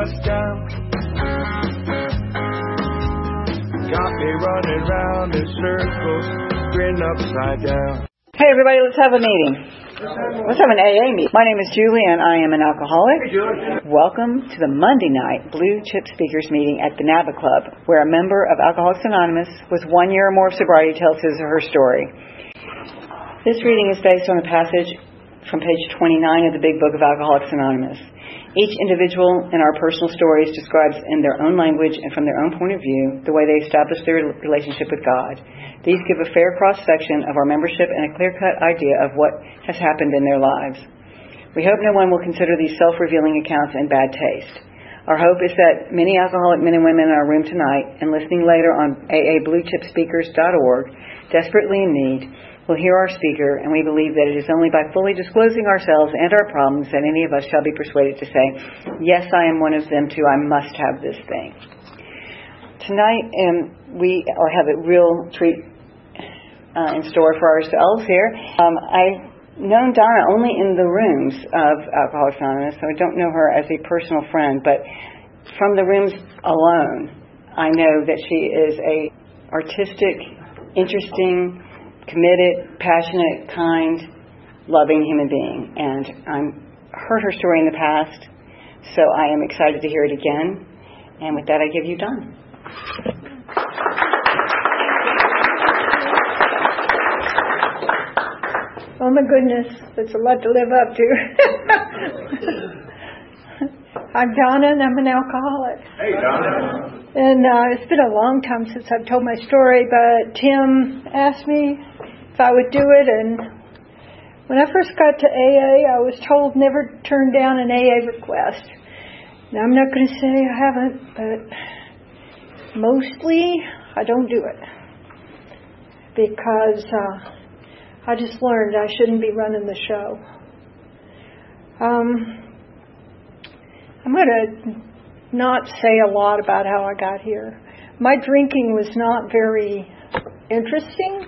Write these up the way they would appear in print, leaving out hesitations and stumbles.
bust down. Got me running round in circles, grin upside down. Hey everybody, let's have a meeting. Let's have an AA meeting. My name is Julie and I am an alcoholic. Hey Julie. Welcome to the Monday night Blue Chip Speakers meeting at the NABA Club, where a member of Alcoholics Anonymous with 1 year or more of sobriety tells his or her story. This reading is based on a passage from page 29 of the Big Book of Alcoholics Anonymous. Each individual in our personal stories describes in their own language and from their own point of view the way they establish their relationship with God. These give a fair cross-section of our membership and a clear-cut idea of what has happened in their lives. We hope no one will consider these self-revealing accounts in bad taste. Our hope is that many alcoholic men and women in our room tonight and listening later on aabluechipspeakers.org, desperately in need, will hear our speaker, and we believe that it is only by fully disclosing ourselves and our problems that any of us shall be persuaded to say, yes, I am one of them too, I must have this thing. Tonight, we have a real treat in store for ourselves here. I've known Donna only in the rooms of Alcoholics Anonymous, so I don't know her as a personal friend, but from the rooms alone, I know that she is a artistic, interesting, committed, passionate, kind, loving human being. And I've heard her story in the past, so I am excited to hear it again. And with that, I give you Dawn. Oh my goodness, there's a lot to live up to. I'm Donna and I'm an alcoholic. Hey Donna. And it's been a long time since I've told my story, but Tim asked me if I would do it, and when I first got to AA, I was told never turn down an AA request. Now I'm not going to say I haven't, but mostly I don't do it because I just learned I shouldn't be running the show. I'm going to not say a lot about how I got here. My drinking was not very interesting.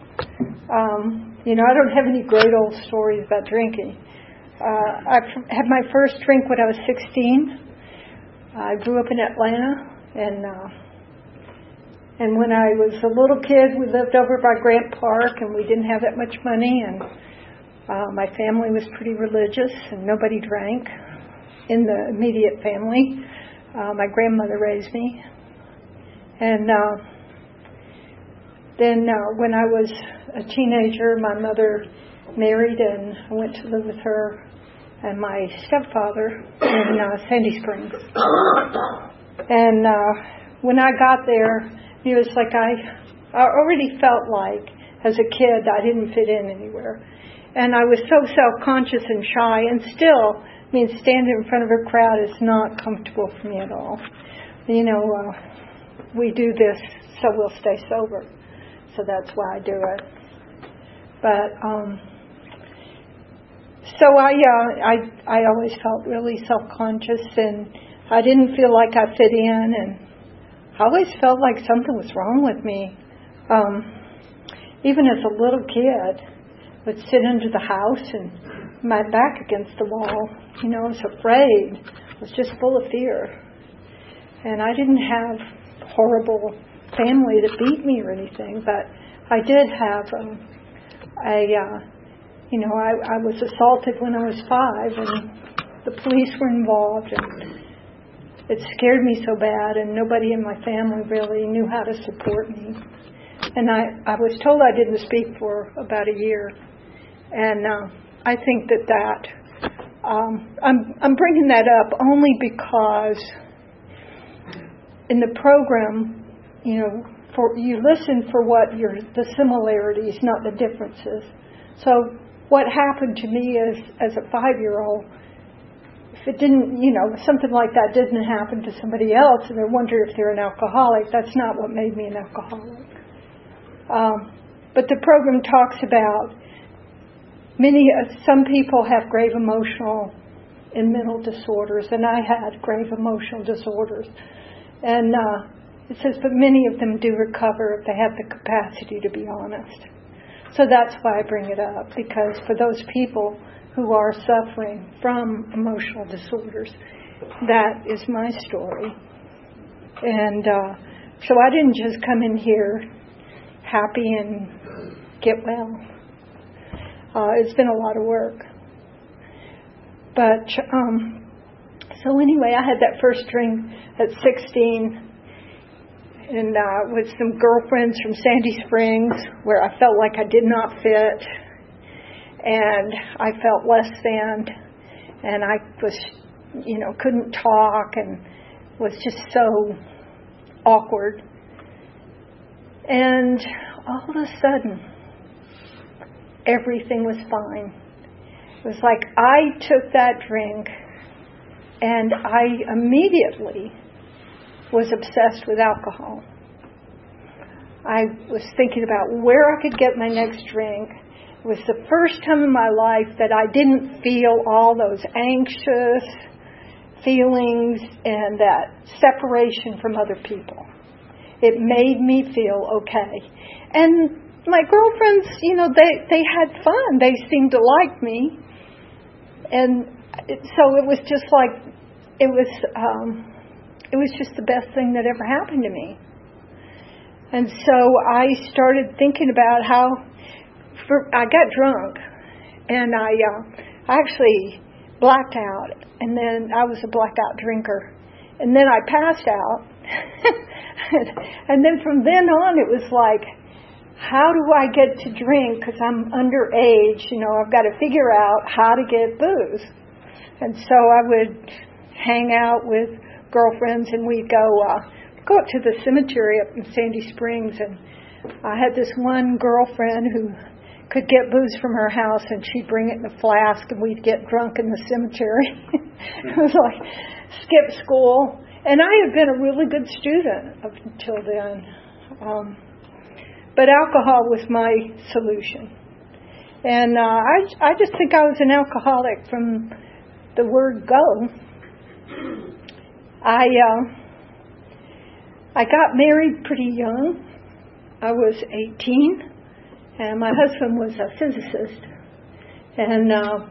I don't have any great old stories about drinking. I had my first drink when I was 16. I grew up in Atlanta, and when I was a little kid, we lived over by Grant Park, and we didn't have that much money, and my family was pretty religious, and nobody drank in the immediate family. My grandmother raised me. And then when I was a teenager, my mother married, and I went to live with her and my stepfather in Sandy Springs. And when I got there, it was like I already felt like, as a kid, I didn't fit in anywhere. And I was so self-conscious and shy, and still, standing in front of a crowd is not comfortable for me at all. We do this so we'll stay sober. So that's why I do it. But, so I always felt really self-conscious, and I didn't feel like I fit in, and I always felt like something was wrong with me. Even as a little kid, I would sit under the house and my back against the wall. I was afraid. I was just full of fear. And I didn't have horrible family that beat me or anything, but I did have I was assaulted when I was 5, and the police were involved, and it scared me so bad, and nobody in my family really knew how to support me. And I was told I didn't speak for about a year, and I think that I'm bringing that up only because in the program, you listen for what the similarities, not the differences. So what happened to me as a 5-year-old, if it didn't, something like that didn't happen to somebody else, and they wonder if they're an alcoholic, that's not what made me an alcoholic. But the program talks about some people have grave emotional and mental disorders, and I had grave emotional disorders. And it says, but many of them do recover if they have the capacity to be honest. So that's why I bring it up, because for those people who are suffering from emotional disorders, that is my story. And so I didn't just come in here happy and get well. It's been a lot of work. But, so anyway, I had that first drink at 16 and with some girlfriends from Sandy Springs where I felt like I did not fit and I felt less than, and I was, couldn't talk and was just so awkward. And all of a sudden, everything was fine. It was like I took that drink and I immediately was obsessed with alcohol. I was thinking about where I could get my next drink. It was the first time in my life that I didn't feel all those anxious feelings and that separation from other people. It made me feel okay. And my girlfriends, they had fun. They seemed to like me. And so it was just like, it was just the best thing that ever happened to me. And so I started thinking about how I got drunk and I actually blacked out, and then I was a blackout drinker, and then I passed out. And then from then on it was like, how do I get to drink because I'm underage? I've got to figure out how to get booze. And so I would hang out with girlfriends and we'd go up to the cemetery up in Sandy Springs, and I had this one girlfriend who could get booze from her house and she'd bring it in a flask and we'd get drunk in the cemetery. It was like skip school. And I had been a really good student up until then. But alcohol was my solution. And I just think I was an alcoholic from the word go. I got married pretty young. I was 18, and my husband was a physicist. And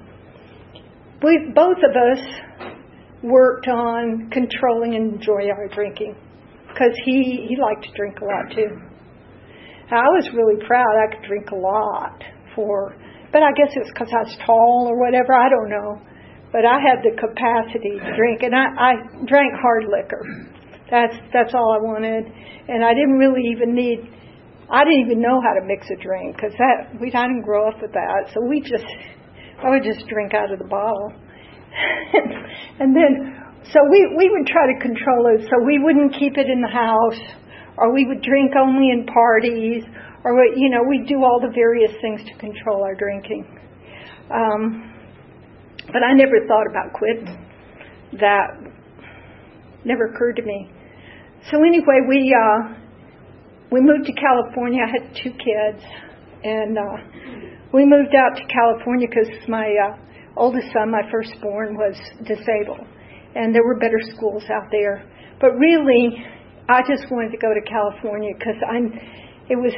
both of us worked on controlling and enjoying our drinking, because he liked to drink a lot too. I was really proud I could drink a lot but I guess it was because I was tall or whatever, I don't know. But I had the capacity to drink, and I drank hard liquor. That's all I wanted, and I didn't even know how to mix a drink, because I didn't grow up with that. So I would just drink out of the bottle, and then so we would try to control it, so we wouldn't keep it in the house, or we would drink only in parties, or we'd do all the various things to control our drinking. But I never thought about quitting. That never occurred to me. So anyway, we moved to California. I had 2 kids, and we moved out to California because my oldest son, my firstborn, was disabled, and there were better schools out there. But really, I just wanted to go to California because it was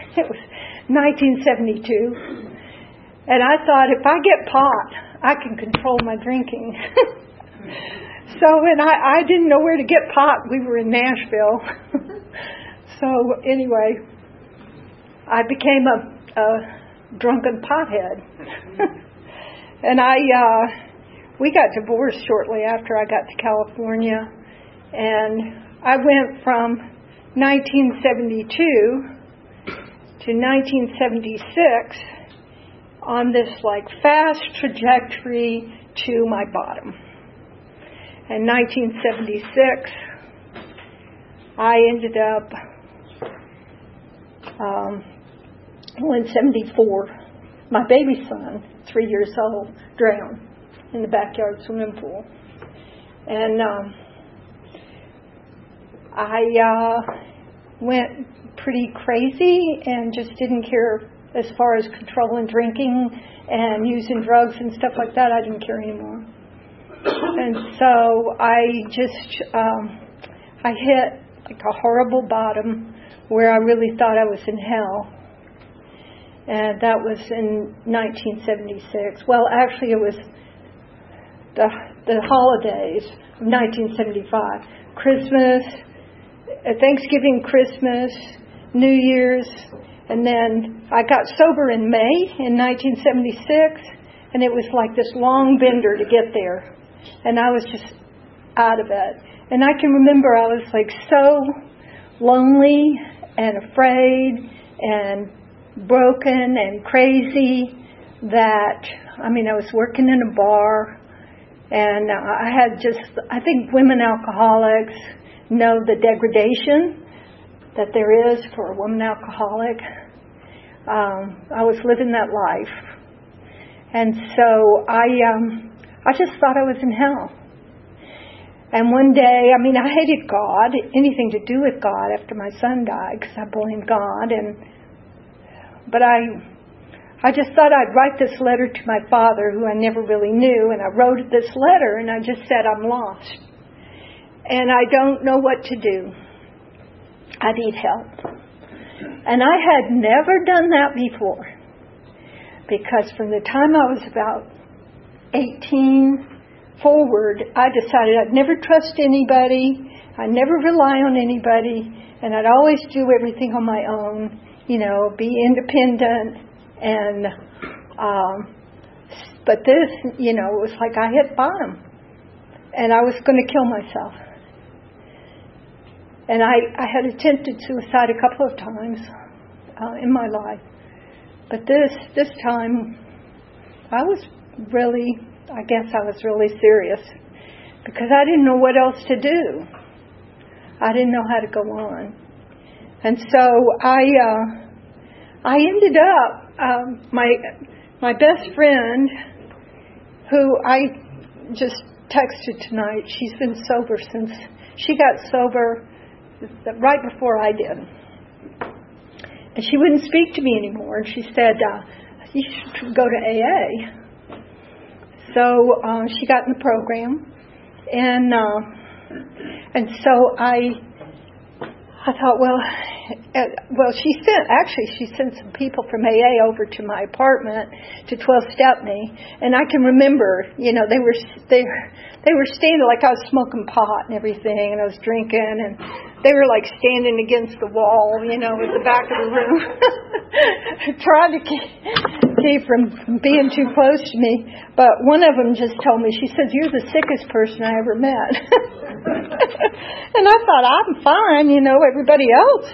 1972, and I thought, if I get pot, I can control my drinking. So, and I didn't know where to get pot. We were in Nashville. So anyway, I became a drunken pothead. And we got divorced shortly after I got to California. And I went from 1972 to 1976 on this fast trajectory to my bottom. In 1976, I ended up, in 74, my baby son, 3 years old, drowned in the backyard swimming pool. And I went pretty crazy and just didn't care as far as controlling drinking and using drugs and stuff like that. I didn't care anymore. And so I just, I hit a horrible bottom where I really thought I was in hell. And that was in 1976. Well, actually it was the holidays of 1975. Christmas, Thanksgiving, Christmas, New Year's, and then I got sober in May in 1976, and it was like this long bender to get there, and I was just out of it. And I can remember I was like so lonely and afraid and broken and crazy that, I was working in a bar, and I think women alcoholics know the degradation that there is for a woman alcoholic. I was living that life. And so I just thought I was in hell. And one day, I hated God, anything to do with God after my son died, because I blamed God. But I just thought I'd write this letter to my father, who I never really knew, and I wrote this letter, and I just said, I'm lost. And I don't know what to do. I need help. And I had never done that before, because from the time I was about 18 forward, I decided I'd never trust anybody, I'd never rely on anybody, and I'd always do everything on my own, be independent. And but this, it was like I hit bottom, and I was going to kill myself. And I had attempted suicide a couple of times in my life. But this time, I was really serious, because I didn't know what else to do. I didn't know how to go on. And so I ended up, my best friend, who I just texted tonight, she's been sober since, she got sober right before I did. And she wouldn't speak to me anymore. And she said, you should go to AA. So she got in the program. And so I thought, she sent some people from AA over to my apartment to 12 Stepney, and I can remember, they were standing, like I was smoking pot and everything, and I was drinking, and they were like standing against the wall, at the back of the room, trying to keep from being too close to me. But one of them just told me, she says, "You're the sickest person I ever met." And I thought, I'm fine, everybody else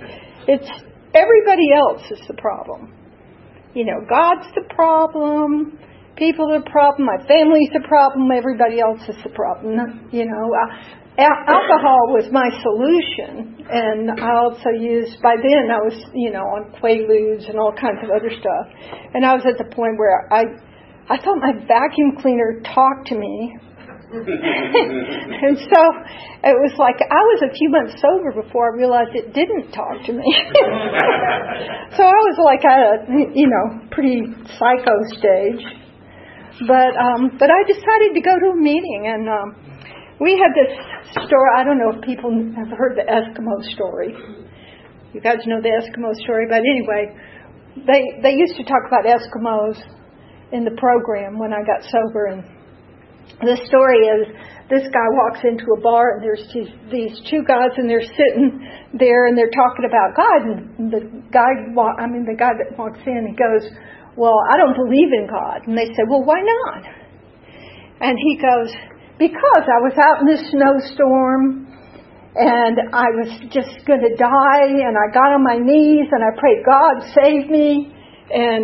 is the problem. God's the problem, people are the problem, my family's the problem, everybody else is the problem. Alcohol was my solution, and I also used, by then I was, on Quaaludes and all kinds of other stuff. And I was at the point where I thought my vacuum cleaner talked to me. And so it was like I was a few months sober before I realized it didn't talk to me. So I was like at a, pretty psycho stage. But I decided to go to a meeting, and we had this story. I don't know if people have heard the Eskimo story. You guys know the Eskimo story, but anyway, they used to talk about Eskimos in the program when I got sober. And the story is, this guy walks into a bar, and there's these two guys, and they're sitting there, and they're talking about God. And the guy that walks in, he goes, "Well, I don't believe in God." And they say, "Well, why not?" And he goes, "Because I was out in this snowstorm, and I was just going to die, and I got on my knees, and I prayed, God, save me." And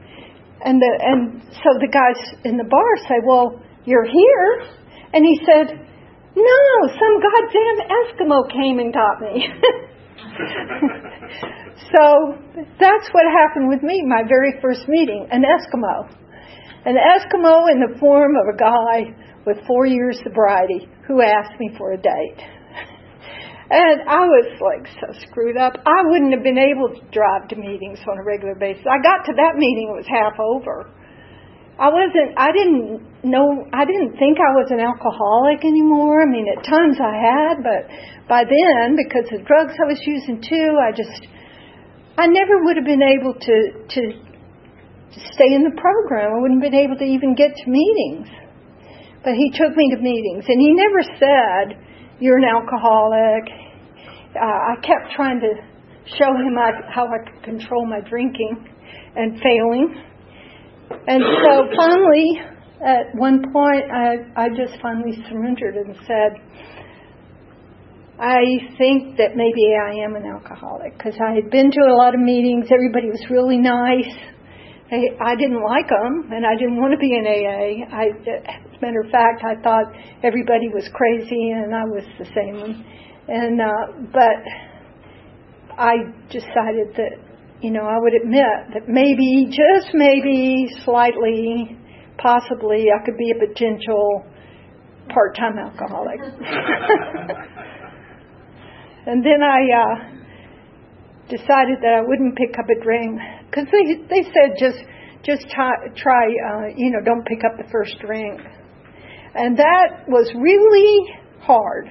so the guys in the bar say, "Well, you're here." And he said, "No, some goddamn Eskimo came and got me." So that's what happened with me, my very first meeting, an Eskimo. An Eskimo in the form of a guy with 4 years sobriety who asked me for a date. And I was like so screwed up. I wouldn't have been able to drive to meetings on a regular basis. I got to that meeting, it was half over. I didn't think I was an alcoholic anymore. At times I had, but by then, because of drugs I was using too, I never would have been able to stay in the program. I wouldn't have been able to even get to meetings. But he took me to meetings, and he never said, "You're an alcoholic." I kept trying to show him how I could control my drinking and failing. And so finally, at one point, I just finally surrendered and said, I think that maybe I am an alcoholic, because I had been to a lot of meetings. Everybody was really nice. I didn't like them, and I didn't want to be in AA. As a matter of fact, I thought everybody was crazy, and I was the same one. And but I decided that, I would admit that maybe, just maybe, slightly, possibly, I could be a potential part-time alcoholic. And then I decided that I wouldn't pick up a drink, because they said just try don't pick up the first drink, and that was really hard.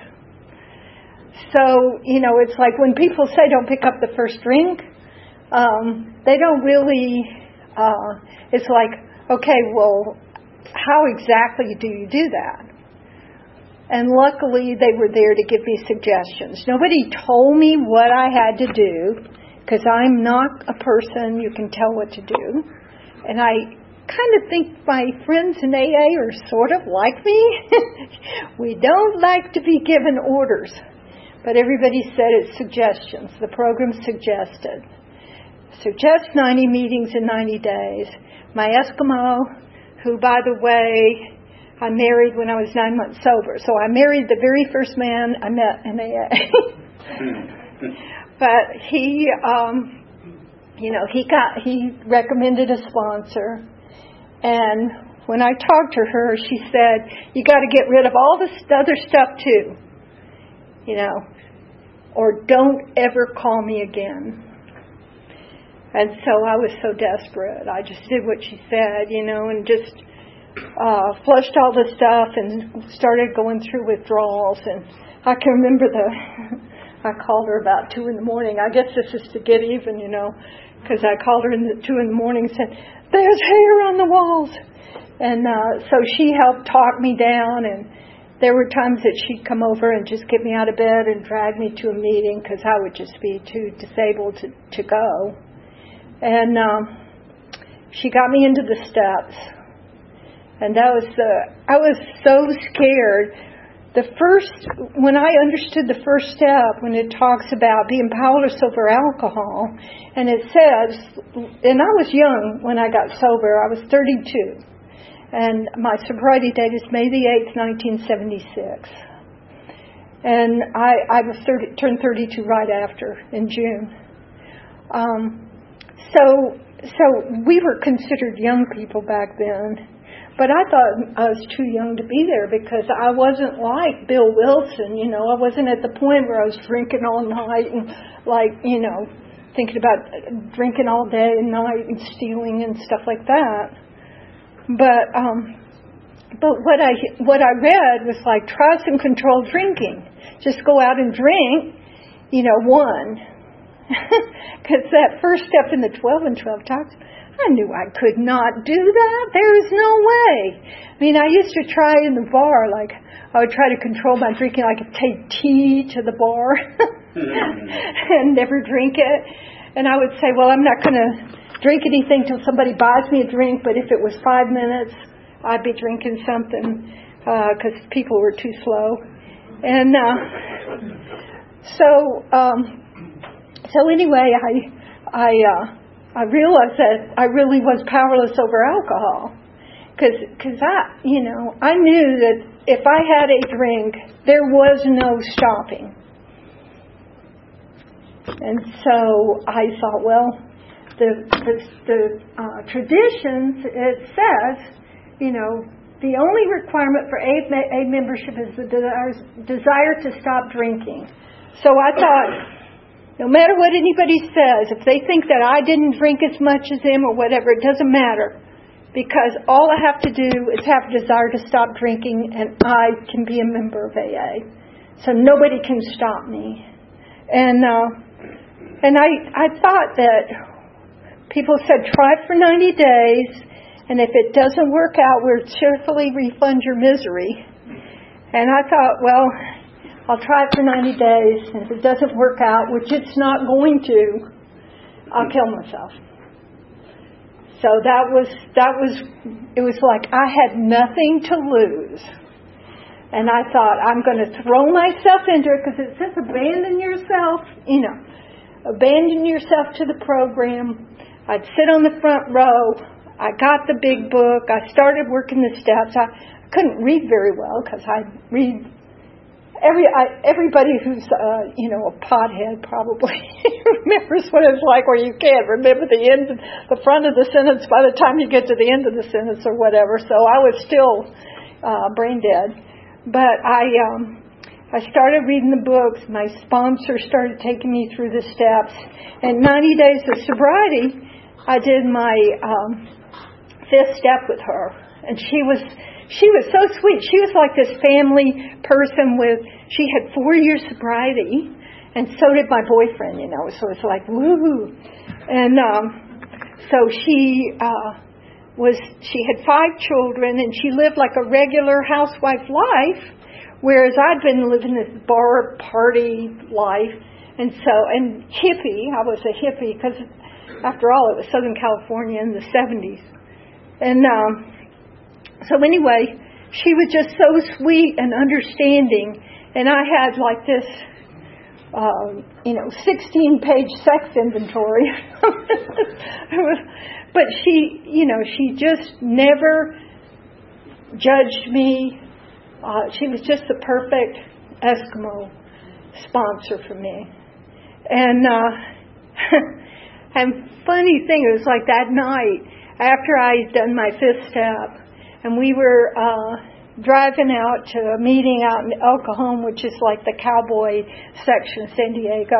So it's like when people say don't pick up the first drink, they don't really. It's like, okay, well, how exactly do you do that? And luckily, they were there to give me suggestions. Nobody told me what I had to do, because I'm not a person you can tell what to do. And I kind of think my friends in AA are sort of like me. We don't like to be given orders. But everybody said it's suggestions. The program suggested. Suggest 90 meetings in 90 days. My Eskimo, who, by the way, I married when I was 9 months sober. So I married the very first man I met in AA. But he recommended a sponsor. And when I talked to her, she said, you got to get rid of all this other stuff too. Or don't ever call me again. And so I was so desperate. I just did what she said, and just flushed all the stuff and started going through withdrawals. And I can remember I called her about 2 in the morning. I guess this is to get even, because I called her at 2 in the morning and said, there's hair on the walls. And so she helped talk me down, and there were times that she'd come over and just get me out of bed and drag me to a meeting, because I would just be too disabled to go. And she got me into the steps. And I was so scared. When I understood the first step, when it talks about being powerless over alcohol, and it says, and I was young when I got sober, I was 32, and my sobriety date is May the 8th, 1976. And I was turned 32 right after, in June. So we were considered young people back then. But I thought I was too young to be there, because I wasn't like Bill Wilson, I wasn't at the point where I was drinking all night and thinking about drinking all day and night and stealing and stuff like that. But what I read was like, try some controlled drinking. Just go out and drink, one. Because that first step in the 12 and 12 talks, I knew I could not do that. There is no way. I mean, I used to try in the bar, like I would try to control my drinking. I could take tea to the bar and never drink it. And I would say, well, I'm not going to drink anything till somebody buys me a drink. But if it was 5 minutes, I'd be drinking something, because people were too slow. And so anyway, I realized that I really was powerless over alcohol, because I knew that if I had a drink, there was no stopping. And so I thought, well, the traditions, it says, the only requirement for AA membership is the desire to stop drinking. So I thought, no matter what anybody says, if they think that I didn't drink as much as them or whatever, it doesn't matter. Because all I have to do is have a desire to stop drinking, and I can be a member of AA. So nobody can stop me. And I thought that people said, try for 90 days, And if it doesn't work out, we'll cheerfully refund your misery. And I thought, well, I'll try it for 90 days. And if it doesn't work out, which it's not going to, I'll kill myself. So it was like I had nothing to lose. And I thought, I'm going to throw myself into it because it says abandon yourself, abandon yourself to the program. I'd sit on the front row. I got the big book. I started working the steps. I couldn't read very well because I read. Everybody who's a pothead probably remembers what it's like where you can't remember the front of the sentence by the time you get to the end of the sentence or whatever. So I was still brain dead. But I started reading the books. My sponsor started taking me through the steps. And 90 days of sobriety, I did my 5th step with her. And she was so sweet. She was like this family person she had 4 years sobriety, and so did my boyfriend, so it's like, woo. And so she had 5 children, and she lived like a regular housewife life, whereas I'd been living this bar party life, and hippie. I was a hippie because, after all, it was Southern California in the 70s. And so anyway, she was just so sweet and understanding, and I had like this, 16-page sex inventory. But she just never judged me. She was just the perfect Eskimo sponsor for me. And and funny thing, it was like that night after I'd done my 5th step, and we were driving out to a meeting out in El Cajon, which is like the cowboy section of San Diego,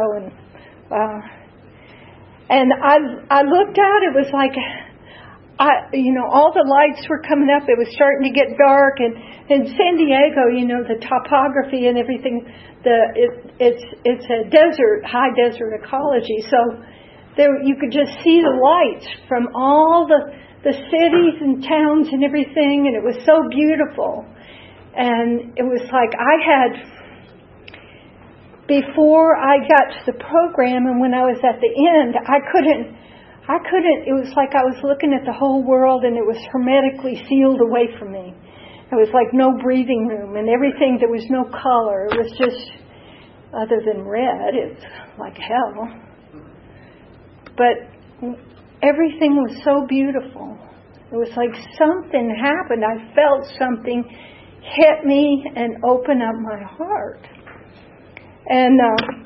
and I looked out. It was like, all the lights were coming up. It was starting to get dark, and in San Diego, the topography and everything, it's a desert, high desert ecology. So you could just see the lights from all the cities and towns and everything, and it was so beautiful. And it was like before I got to the program, and when I was at the end, I couldn't, it was like I was looking at the whole world, and it was hermetically sealed away from me. It was like no breathing room, and everything, there was no color. It was just, other than red, it's like hell. But everything was so beautiful. It was like something happened. I felt something hit me and open up my heart. And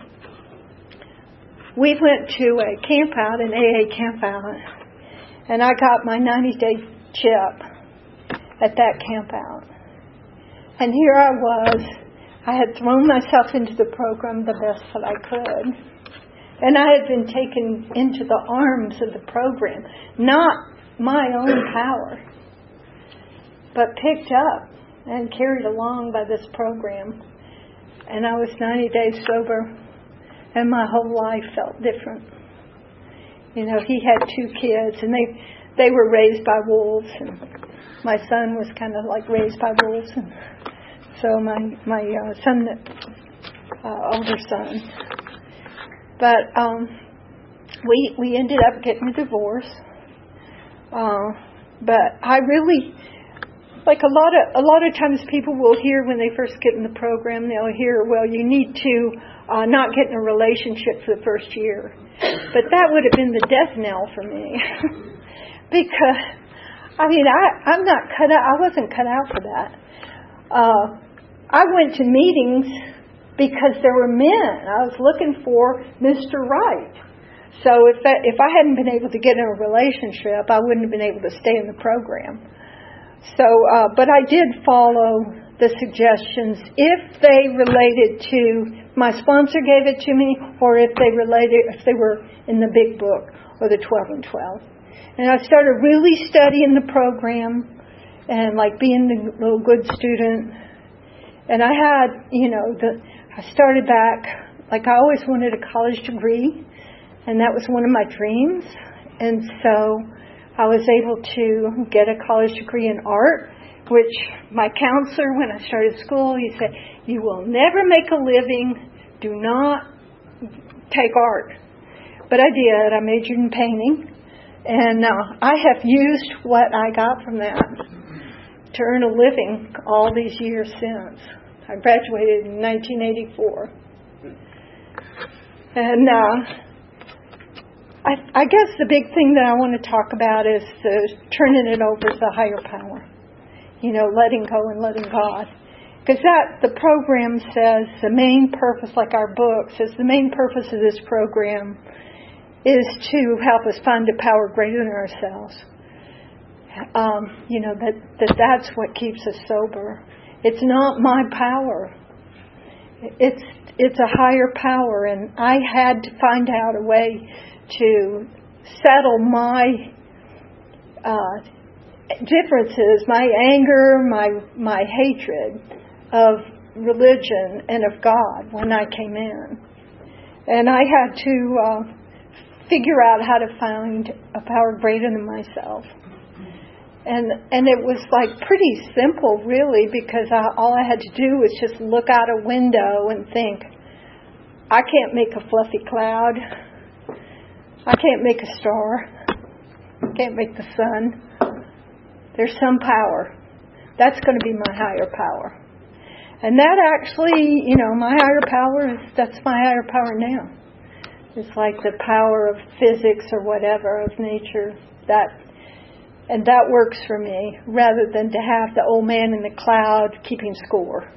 we went to a camp out, an AA camp out, and I got my 90-day chip at that camp out. And here I was. I had thrown myself into the program the best that I could. And I had been taken into the arms of the program, not my own power, but picked up and carried along by this program. And I was 90 days sober, and my whole life felt different. He had 2 kids, and they were raised by wolves, and my son was kind of like raised by wolves, and so my older son. But we ended up getting a divorce. But I really, like a lot of times people will hear when they first get in the program, they'll hear, well, you need to not get in a relationship for the first year. But that would have been the death knell for me. Because, I'm not cut out. I wasn't cut out for that. I went to meetings because there were men. I was looking for Mr. Right. So if I hadn't been able to get in a relationship, I wouldn't have been able to stay in the program. So, but I did follow the suggestions if they related to, my sponsor gave it to me, or if they were in the big book, or the 12 and 12. And I started really studying the program, and like being the little good student. And I had, I started back, like I always wanted a college degree, and that was one of my dreams. And so I was able to get a college degree in art, which my counselor, when I started school, he said, you will never make a living. Do not take art. But I did. I majored in painting. And I have used what I got from that to earn a living all these years since. I graduated in 1984. And I guess the big thing that I want to talk about is turning it over to the higher power. You know, letting go and letting God. Because the program says the main purpose, like our book says, the main purpose of this program is to help us find a power greater than ourselves. You know, that's what keeps us sober. It's not my power. It's a higher power, and I had to find out a way to settle my differences, my anger, my hatred of religion and of God when I came in. And I had to figure out how to find a power greater than myself. And it was like pretty simple, really, because all I had to do was just look out a window and think, I can't make a fluffy cloud. I can't make a star. I can't make the sun. There's some power. That's going to be my higher power. And that actually, you know, my higher power, that's my higher power now. It's like the power of physics or whatever, of nature. And that works for me, rather than to have the old man in the cloud keeping score.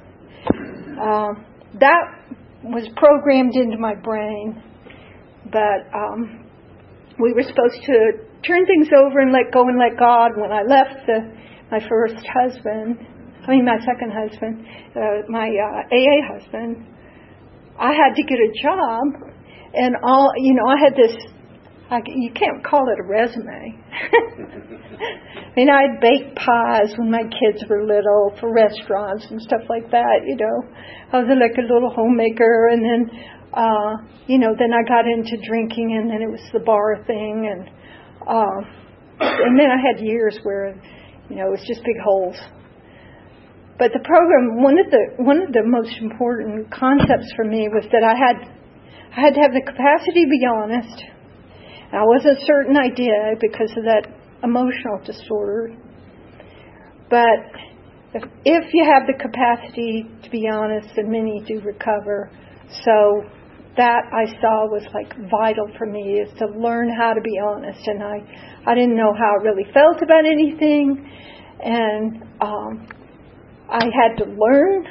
That was programmed into my brain. But we were supposed to turn things over and let go and let God. When I left my second husband, my AA husband, I had to get a job. And I had this, you can't call it a resume. I mean, I'd bake pies when my kids were little for restaurants and stuff like that, you know. I was like a little homemaker, and then, then I got into drinking, and then it was the bar thing, and then I had years where, it was just big holes. But the program, one of the most important concepts for me was that I had to have the capacity to be honest. And I wasn't certain I did because of that emotional disorder. But if you have the capacity to be honest, then many do recover. So that I saw was like vital for me, is to learn how to be honest. And I didn't know how I really felt about anything. And I had to learn,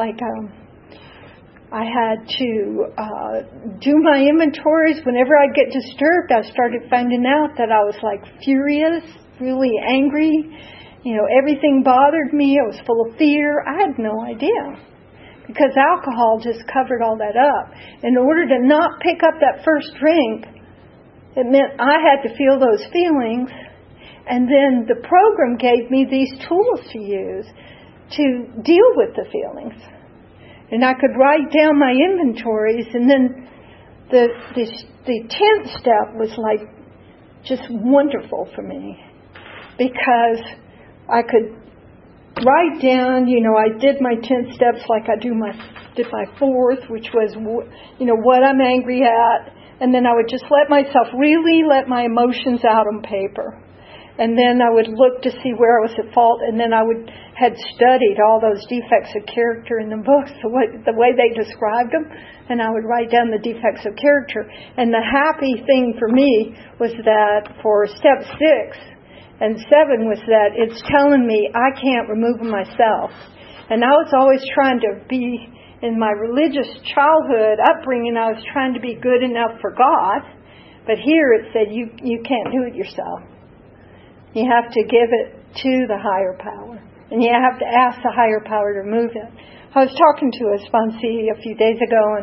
I had to do my inventories. Whenever I get disturbed, I started finding out that I was furious, really angry. Everything bothered me. I was full of fear. I had no idea, because alcohol just covered all that up. In order to not pick up that first drink, it meant I had to feel those feelings. And then the program gave me these tools to use to deal with the feelings. And I could write down my inventories, and then the 10th step was just wonderful for me, because I could write down, I did my 10 steps like I did my 4th, which was, what I'm angry at, and then I would just let my emotions out on paper. And then I would look to see where I was at fault, and then I had studied all those defects of character in the books, the way they described them, and I would write down the defects of character. And the happy thing for me was that for step 6 and 7 was that it's telling me I can't remove them myself. And I was always trying to be, in my religious childhood upbringing, I was trying to be good enough for God, but here it said you can't do it yourself. You have to give it to the higher power. And you have to ask the higher power to remove it. I was talking to a sponsee a few days ago,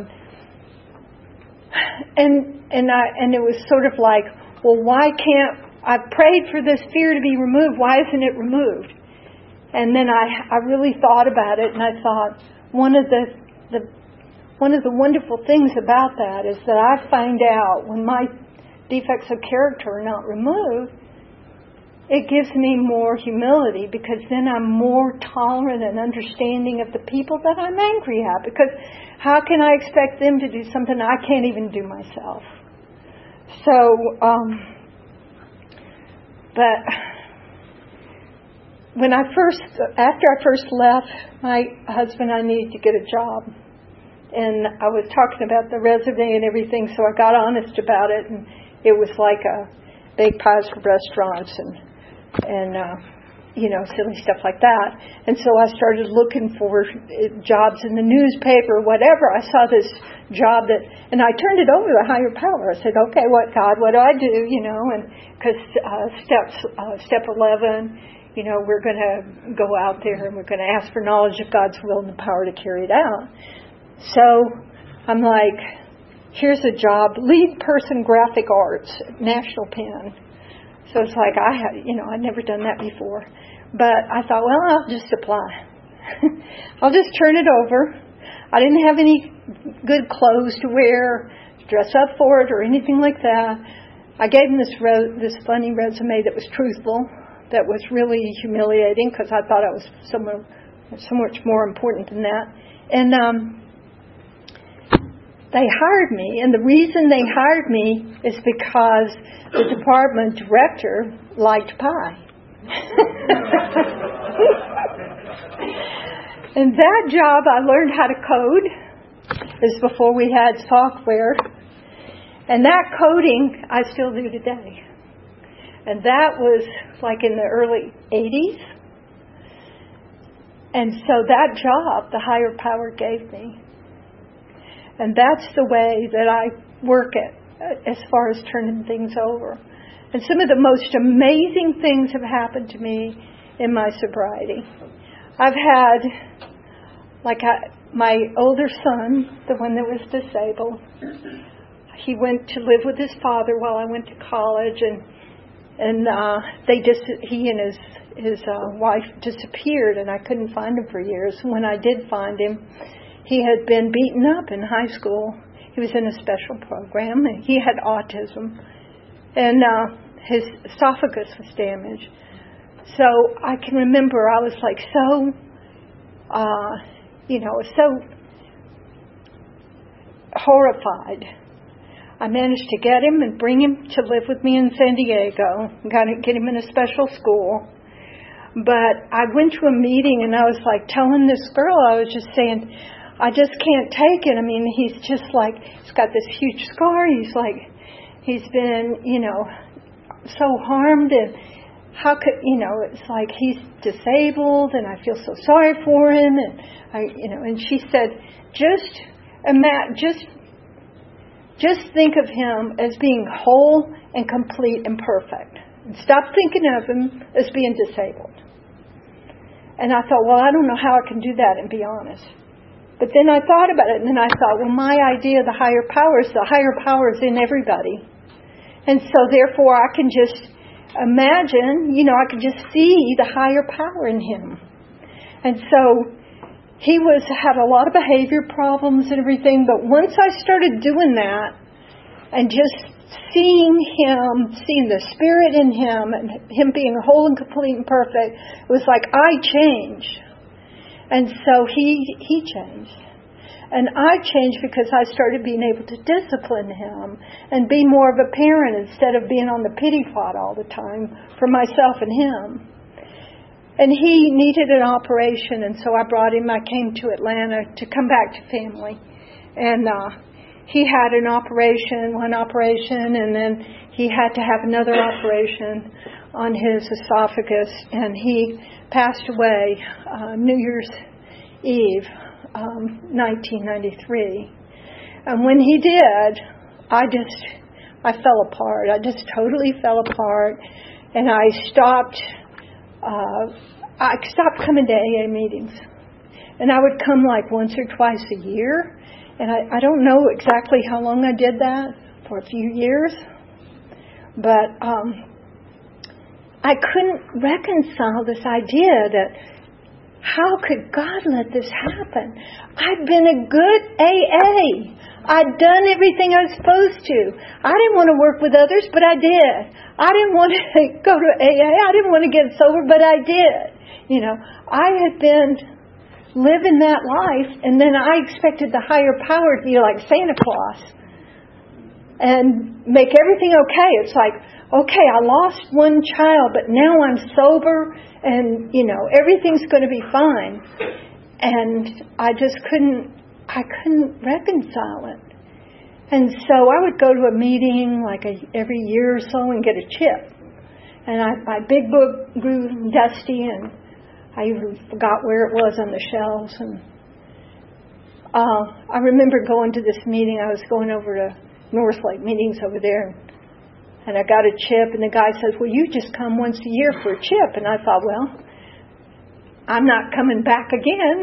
and it was sort of like, well, why can't I prayed for this fear to be removed? Why isn't it removed? And then I really thought about it, and I thought one of the wonderful things about that is that I find out when my defects of character are not removed, it gives me more humility, because then I'm more tolerant and understanding of the people that I'm angry at. Because how can I expect them to do something I can't even do myself? So, but after I first left my husband, I needed to get a job. And I was talking about the resume and everything, so I got honest about it. And it was like a big piles of restaurants and silly stuff like that. And so I started looking for jobs in the newspaper, whatever. I saw this job and I turned it over to a higher power. I said, okay, God, what do I do? And because step 11, we're going to go out there and we're going to ask for knowledge of God's will and the power to carry it out. So I'm like, here's a job, lead person graphic arts, National Pen. So it's like I'd never done that before. But I thought, well, I'll just apply. I'll just turn it over. I didn't have any good clothes to wear, dress up for it or anything like that. I gave him this funny resume that was truthful, that was really humiliating, because I thought I was so much more important than that. And they hired me, and the reason they hired me is because the department director liked pie. And that job, I learned how to code. This is before we had software. And that coding, I still do today. And that was like in the early 80s. And so that job, the higher power gave me. And that's the way that I work it, as far as turning things over. And some of the most amazing things have happened to me in my sobriety. I've had, my older son, the one that was disabled, he went to live with his father while I went to college, and he and his wife disappeared, and I couldn't find him for years. When I did find him, he had been beaten up in high school. He was in a special program, and he had autism, and his esophagus was damaged. So I can remember I was like so horrified. I managed to get him and bring him to live with me in San Diego. Get him in a special school. But I went to a meeting and I was like telling this girl, I was just saying, I just can't take it. I mean, he's just like, he's got this huge scar. He's been, so harmed, and how could, it's like he's disabled, and I feel so sorry for him. And and she said, just think of him as being whole and complete and perfect. And stop thinking of him as being disabled. And I thought, well, I don't know how I can do that and be honest. But then I thought about it, and then I thought, well, my idea of the higher power is in everybody. And so therefore I can just imagine, I could just see the higher power in him. And so he had a lot of behavior problems and everything, but once I started doing that and just seeing the spirit in him and him being whole and complete and perfect, it was like I changed. And so he changed. And I changed because I started being able to discipline him and be more of a parent instead of being on the pity pot all the time for myself and him. And he needed an operation, and so I brought him. I came to Atlanta to come back to family. And he had one operation, and then he had to have another operation on his esophagus, and he passed away New Year's Eve, 1993. And when he did, I fell apart. I just totally fell apart, and I stopped coming to AA meetings. And I would come like once or twice a year, and I don't know exactly how long I did that, for a few years, but I couldn't reconcile this idea that how could God let this happen? I'd been a good AA. I'd done everything I was supposed to. I didn't want to work with others, but I did. I didn't want to go to AA. I didn't want to get sober, but I did. You know, I had been living that life, and then I expected the higher power to be like Santa Claus and make everything okay. It's like, okay, I lost one child, but now I'm sober, and, you know, everything's going to be fine. And I just couldn't reconcile it. And so I would go to a meeting like every year or so and get a chip. And my big book grew dusty, and I even forgot where it was on the shelves. And I remember going to this meeting. I was going over to North Lake meetings over there, and I got a chip, and the guy says, well, you just come once a year for a chip. And I thought, well, I'm not coming back again.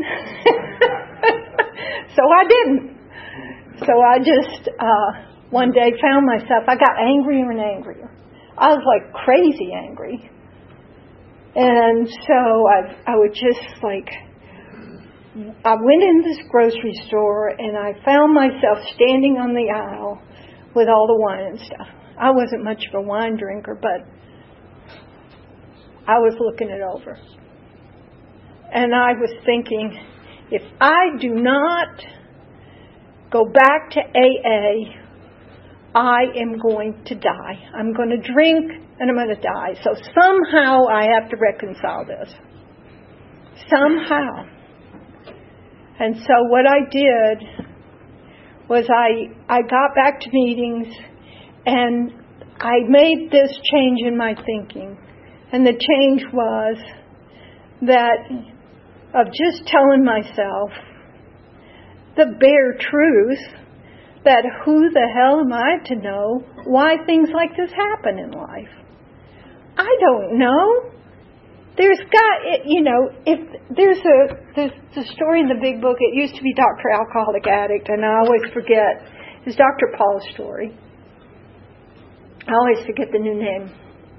So I didn't. So I just one day found myself, I got angrier and angrier. I was like crazy angry. And so I would just like, I went in this grocery store and I found myself standing on the aisle with all the wine and stuff. I wasn't much of a wine drinker, but I was looking it over. And I was thinking, if I do not go back to AA, I am going to die. I'm going to drink and I'm going to die. So somehow I have to reconcile this. Somehow. And so what I did was I got back to meetings and I made this change in my thinking. And the change was that of just telling myself the bare truth that who the hell am I to know why things like this happen in life? I don't know. There's got, you know, if there's the story in the big book, it used to be Dr. Alcoholic Addict, and I always forget. It's Dr. Paul's story. I always forget the new name.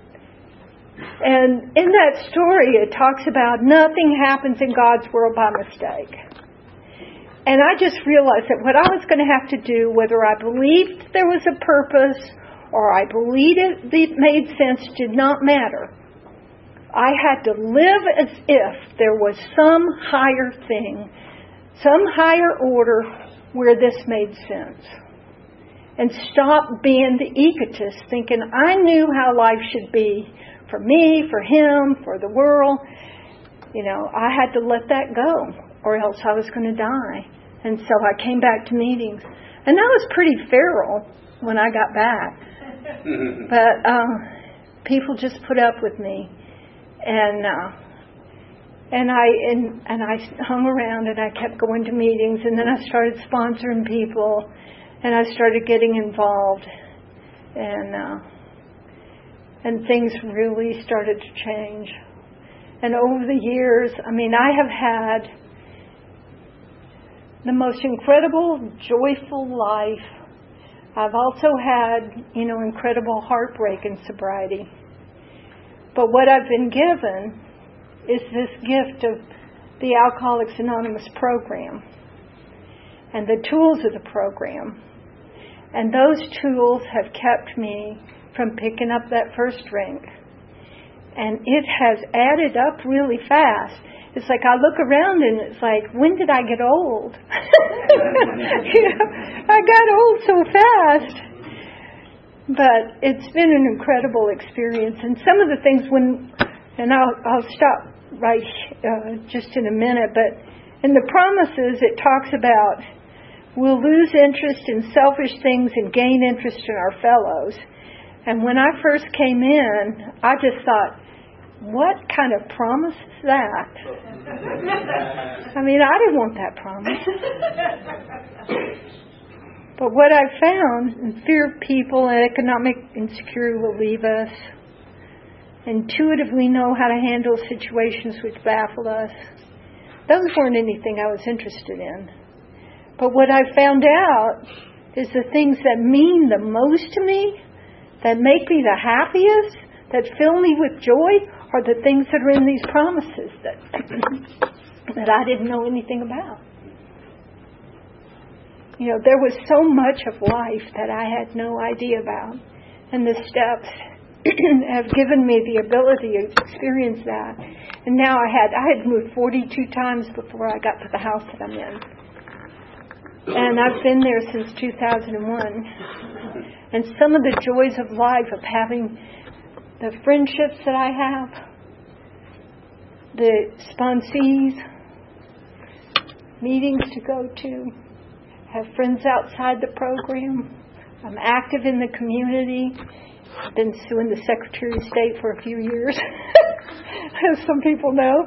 And in that story, it talks about nothing happens in God's world by mistake. And I just realized that what I was going to have to do, whether I believed there was a purpose or I believed it made sense, did not matter. I had to live as if there was some higher thing, some higher order where this made sense. And stop being the egotist, thinking I knew how life should be for me, for him, for the world. You know, I had to let that go, or else I was going to die. And so I came back to meetings. And that was pretty feral when I got back. But people just put up with me. And I hung around and I kept going to meetings, and then I started sponsoring people, and I started getting involved, and things really started to change. And over the years, I mean, I have had the most incredible, joyful life. I've also had, you know, incredible heartbreak in sobriety. But what I've been given is this gift of the Alcoholics Anonymous program and the tools of the program. And those tools have kept me from picking up that first drink. And it has added up really fast. It's like I look around and it's like, when did I get old? You know, I got old so fast. But it's been an incredible experience. And some of the things and I'll stop right just in a minute, but in the promises it talks about we'll lose interest in selfish things and gain interest in our fellows. And when I first came in, I just thought, what kind of promise is that? I mean, I didn't want that promise. But what I found, fear of people and economic insecurity will leave us. Intuitively know how to handle situations which baffle us. Those weren't anything I was interested in. But what I found out is the things that mean the most to me, that make me the happiest, that fill me with joy, are the things that are in these promises. That that I didn't know anything about. You know, there was so much of life that I had no idea about. And the steps have given me the ability to experience that. And now I had moved 42 times before I got to the house that I'm in. And I've been there since 2001. And some of the joys of life, of having the friendships that I have, the sponsees, meetings to go to, have friends outside the program. I'm active in the community. I've been suing the Secretary of State for a few years, as some people know.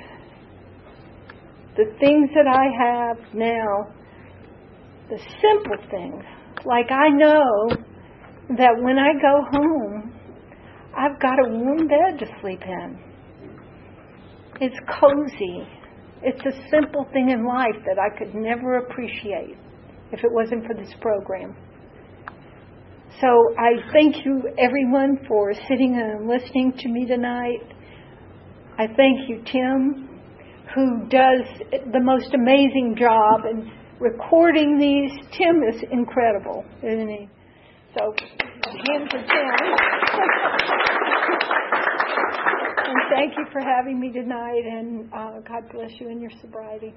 The things that I have now, the simple things, like I know that when I go home, I've got a warm bed to sleep in. It's cozy. It's a simple thing in life that I could never appreciate if it wasn't for this program. So I thank you, everyone, for sitting and listening to me tonight. I thank you, Tim, who does the most amazing job in recording these. Tim is incredible, isn't he? So, hand for Tim. And thank you for having me tonight, and God bless you in your sobriety.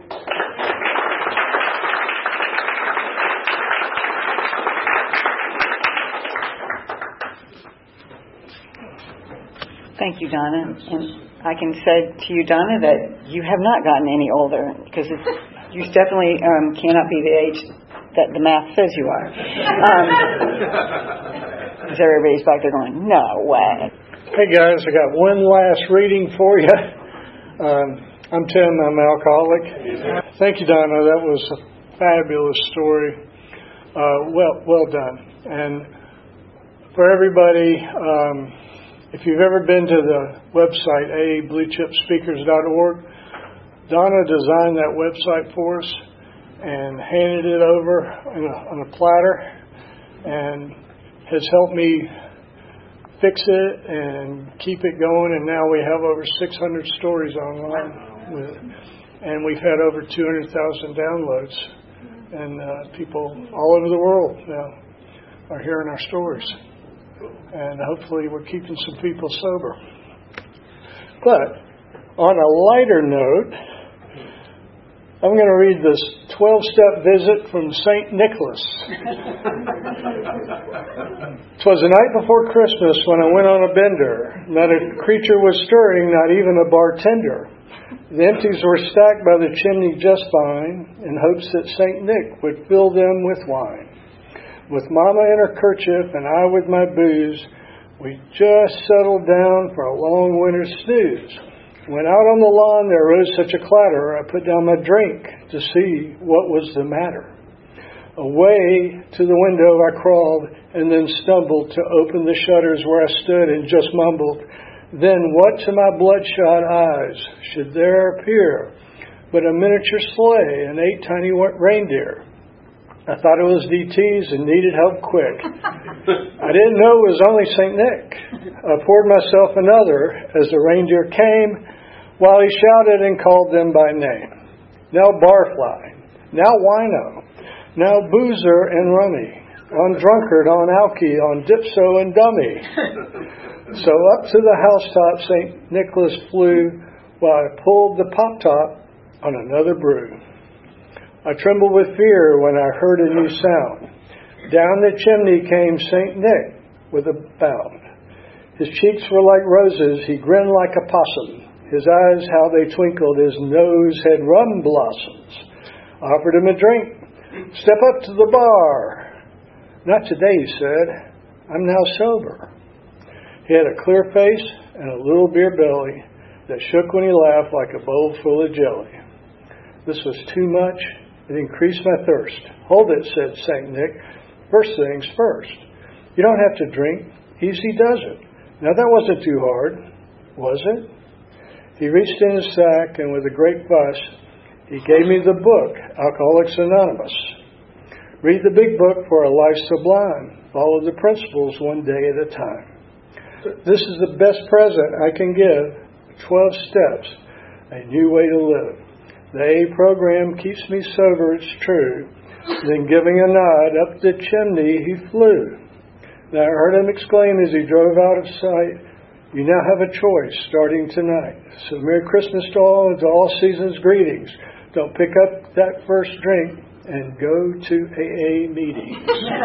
Thank you, Donna. And I can say to you, Donna, that you have not gotten any older, because you definitely cannot be the age that the math says you are. Because everybody's back there going, no way. Hey guys, I got one last reading for you. I'm Tim, I'm an alcoholic. Thank you, Donna. That was a fabulous story. Well done. And for everybody, if you've ever been to the website, aabluechipspeakers.org, Donna designed that website for us and handed it over on a platter and has helped me fix it and keep it going. And now we have over 600 stories online with it. And we've had over 200,000 downloads. And people all over the world now are hearing our stories. And hopefully we're keeping some people sober. But on a lighter note, I'm going to read this 12-step visit from St. Nicholas. 'Twas the night before Christmas when I went on a bender. Not a creature was stirring, not even a bartender. The empties were stacked by the chimney just fine, in hopes that St. Nick would fill them with wine. With Mama in her kerchief and I with my booze, we just settled down for a long winter snooze. When out on the lawn there rose such a clatter, I put down my drink to see what was the matter. Away to the window I crawled and then stumbled to open the shutters where I stood and just mumbled, then what to my bloodshot eyes should there appear but a miniature sleigh and 8 tiny reindeer? I thought it was DT's and needed help quick. I didn't know it was only St. Nick. I poured myself another as the reindeer came, while he shouted and called them by name. Now Barfly, now Wino, now Boozer and Rummy, on Drunkard, on Alky, on Dipso and Dummy. So up to the housetop St. Nicholas flew, while I pulled the pop-top on another brew. I trembled with fear when I heard a new sound. Down the chimney came St. Nick with a bound. His cheeks were like roses, he grinned like a possum. His eyes, how they twinkled, his nose had rum blossoms. I offered him a drink. Step up to the bar. Not today, he said. I'm now sober. He had a clear face and a little beer belly that shook when he laughed like a bowl full of jelly. This was too much. It increased my thirst. Hold it, said St. Nick. First things first. You don't have to drink. Easy does it. Now that wasn't too hard, was it? He reached in his sack and with a great fuss, he gave me the book, Alcoholics Anonymous. Read the big book for a life sublime. Follow the principles one day at a time. This is the best present I can give. 12 steps a new way to live. The A program keeps me sober, it's true. Then giving a nod, up the chimney he flew. Then I heard him exclaim as he drove out of sight, you now have a choice starting tonight. So Merry Christmas to all and to all seasons greetings. Don't pick up that first drink and go to AA meetings.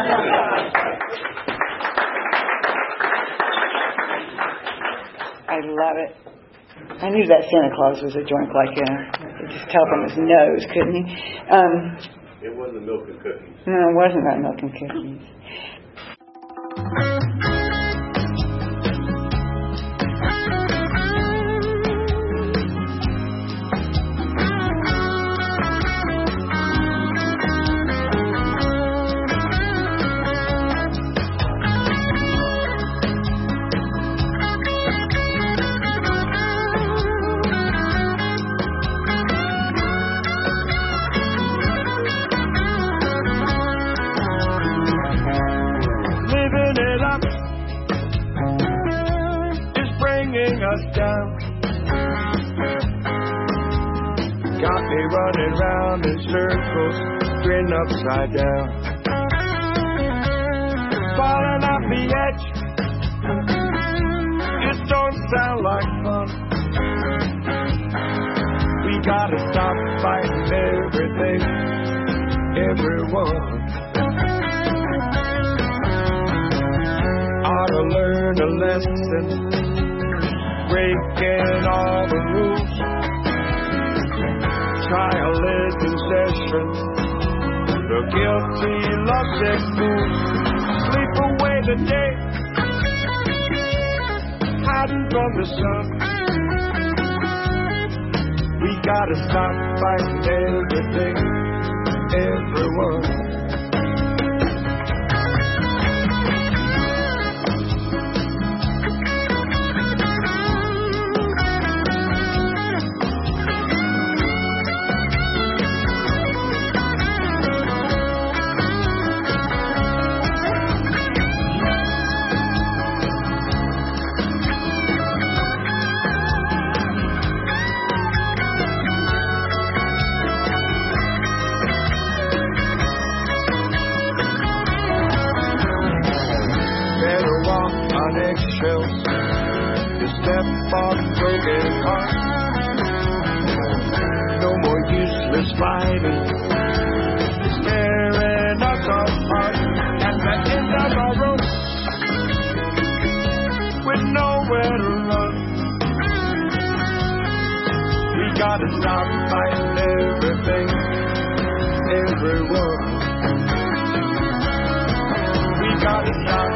I love it. I knew that Santa Claus was a joint like you could just tell from his nose, couldn't he? It wasn't milk and cookies. No, it wasn't about milk and cookies. Got me running round in circles, grin upside down. Falling off the edge, it don't sound like fun. We gotta stop fighting everything, everyone. Ought to learn a lesson, breaking all the rules. Trial is in session, the guilty lovesick fools sleep away the day, hiding from the sun. We gotta stop fighting everything, everyone. To step on broken heart. No more useless fighting, it's tearing us apart. At the end of our rope, with nowhere to run, we gotta stop fighting everything, everyone. We gotta stop